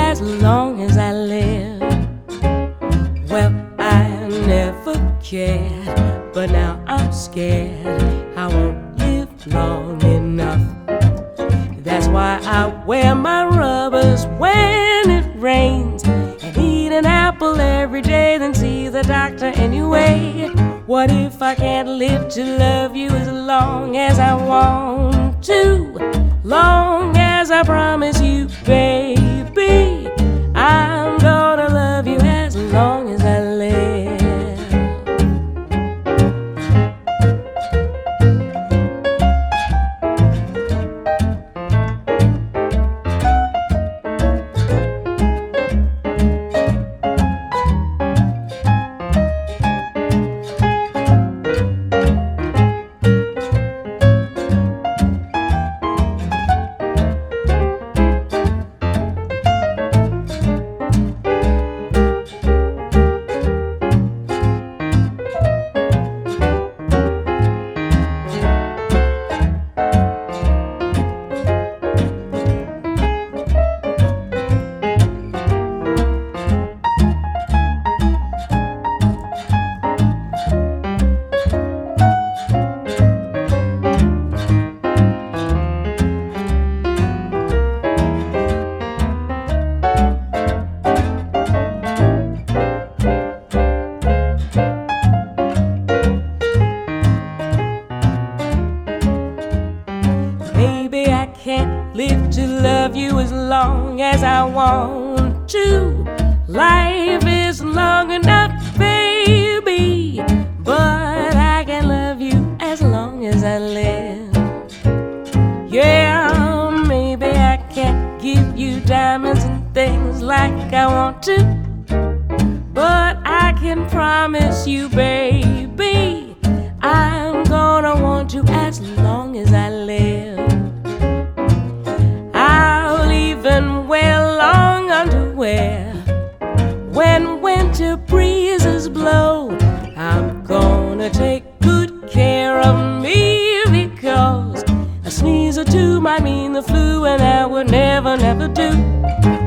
as long as I live. Well, I never cared, but now I'm scared I won't live long enough. That's why I wear my rubbers when it rains, and eat an apple every day, then see the doctor anyway. What if I can't live to love you as long as I want to? Long as I promise you, baby, I'm gonna love you as long as I live. Maybe I can't live to love you as long as I want to. Life is long enough, baby, but I can love you as long as I live. Yeah, maybe I can't give you diamonds and things like I want to, but I can promise you, baby, I'm gonna want you as long as I live. I'll even wear long underwear when winter breezes blow. I'm gonna take good care of me, because a sneeze or two might mean the flu, and that would never, never do.